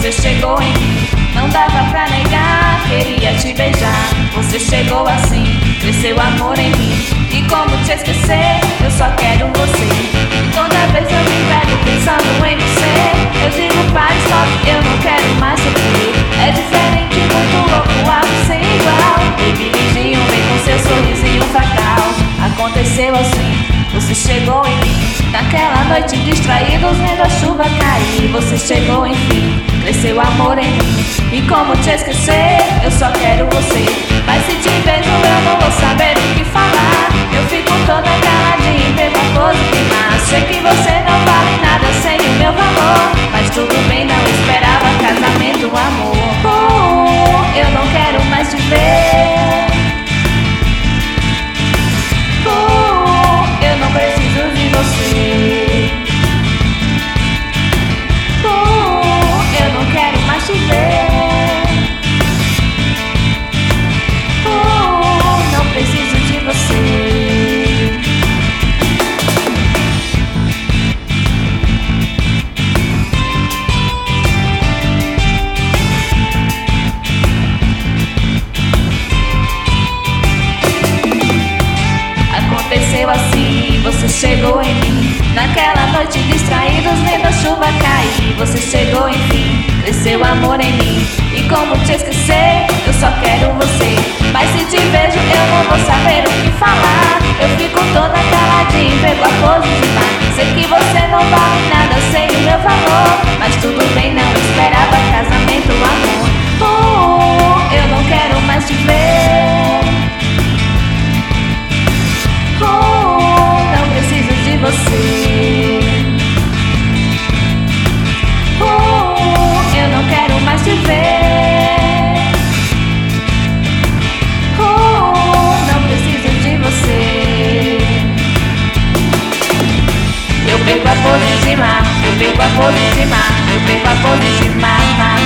você chegou em mim. Não dava pra negar, queria te beijar. Você chegou assim, cresceu amor em mim. E como te esquecer, eu só quero você. E toda vez eu me pego pensando em você. Eu digo pare, stop, eu não quero mais sofrer. É diferente, muito louco, algo sem igual. Baby lindinho, vem com seu sorrisinho fatal. Aconteceu assim, você chegou em mim. Naquela noite distraídos vendo a chuva cair. Você chegou enfim, cresceu amor em mim. E como te esquecer, eu só quero você. Mas se te vejo eu não vou saber o que falar. Eu fico toda caladinha e perco a pose de mar. Sei que você não vale nada sem o meu valor. Mas tudo bem, não esperava casamento, amor. Eu não quero mais te ver. Eu não preciso de você. Eu não quero mais te ver. Não preciso de você. Aconteceu assim, você chegou em mim. Naquela noite distraídos vendo a chuva cair. Você chegou enfim, cresceu amor em mim. E como te esquecer, eu só quero você. Mas se te vejo eu não vou saber o que falar. Eu fico toda caladinha e pego a pose de mar. Sei que você não vale nada sem o meu valor. Mas tudo bem, não esperava casamento, amor. Eu não quero mais te ver. Não preciso de você. Eu não quero mais te ver. Não preciso de você. Eu perco a pose de mar, eu perco a pose de mar, eu perco a pose de mar.